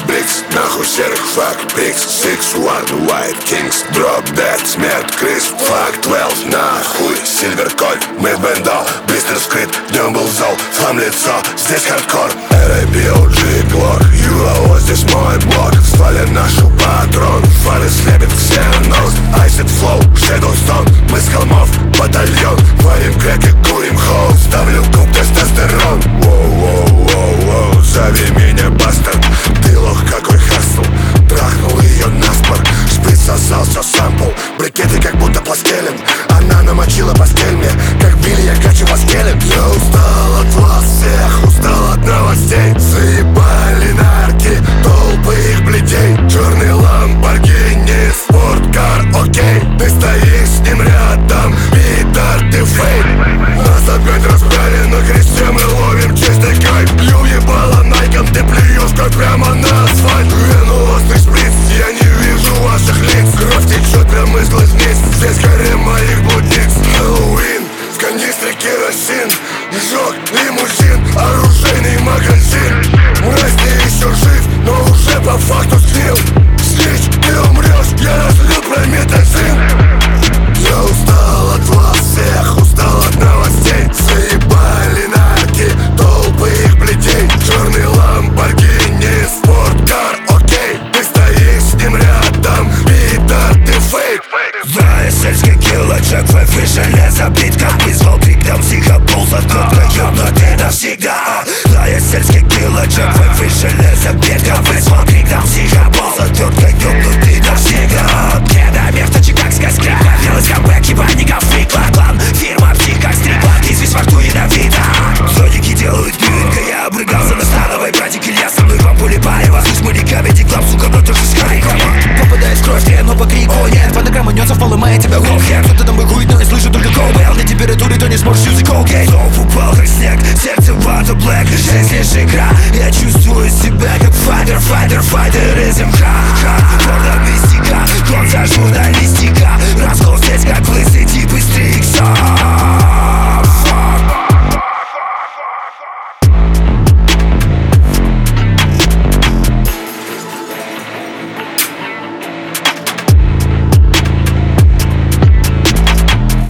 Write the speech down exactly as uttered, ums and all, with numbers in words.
Брикс, нахуй серых фак, Брикс, Six, One, White Kings, Drop Dead, смерть, Крис, Фак, Twelve, нахуй, Сильвер Кольт, мы бендал, Блистер скрыт, днем был зол, флам лицо, здесь хардкор. эр эй пи, о джи, Глок, ю эл о, здесь мой блок, свален нашу патрон, фары слепит ксеност, Айсет флоу, Шэдоустон, мы с холмов, батальон, варим крэк и курим хоу, ставлю куб тестостерон. Воу-воу-воу-воу, зови меня бастард, ты лох какой хасл, трахнул ее наспор, шприц сосался сампл, брикеты как будто пластелин, она намочила постель мне, как Билли я качу вас келем. Я устал от вас всех, устал от новостей, заебали нарки, толпы их бледей, черный ламборгини, спорткар, окей, ты стоишь с ним рядом, Питер, ты фейк, нас опять разбрали на кресте, мы ловим чистый кайф, бью ебало найком, ты плюешь как прямо на асфальт, вену острый шприц, я не вижу ваших лиц, кровь течет прямо из глазниц, здесь гарем моих блудниц. Хэллоуин, в канистре керосин, жёг лимузин, оружейный магазин, мразь, ты еще жив, но уже по факту сгнил, снич, ты умрешь, я разлил прометазин. Я устал от вас всех, устал от новостей, заебали нарки, толпы их плетей, черный ламборгини, спорткар, окей, ты стоишь с ним рядом, Питер, ты фейк. Я сельский киллер, выше железо, битка, вызвал крик, там психопулса, тот ёбнутый навсегда. Я сельский киллер, выше железо, битка, вызвал крик, там психопулса, тот ёбнутый навсегда. Кедоверта, чикагская скрипка, делать камбэки, паников, фрикла, клан, фирма, психак, стрикла, известь во рту ядовита. Зоники делают бьюинга, я обрыгался на становой, братик Илья со мной вам Пулипаева. Слышь, мы не камеди клаб, сука, но тоже с хайком. Попадает в кровь, но по крику, о нет, фонограмма нётся в полымает тебя лохер. Кто-то там быкует, но я слышу только колбейл. На температуре то не сможешь юзать колгейт. Зов упал как снег, сердце вата блэк, жизнь лишь игра. Я чувствую себя как файтер, файтер, файтер из МХ. Гордо мистика, гон за журналистика, раскол здесь как лысый тип из три икса.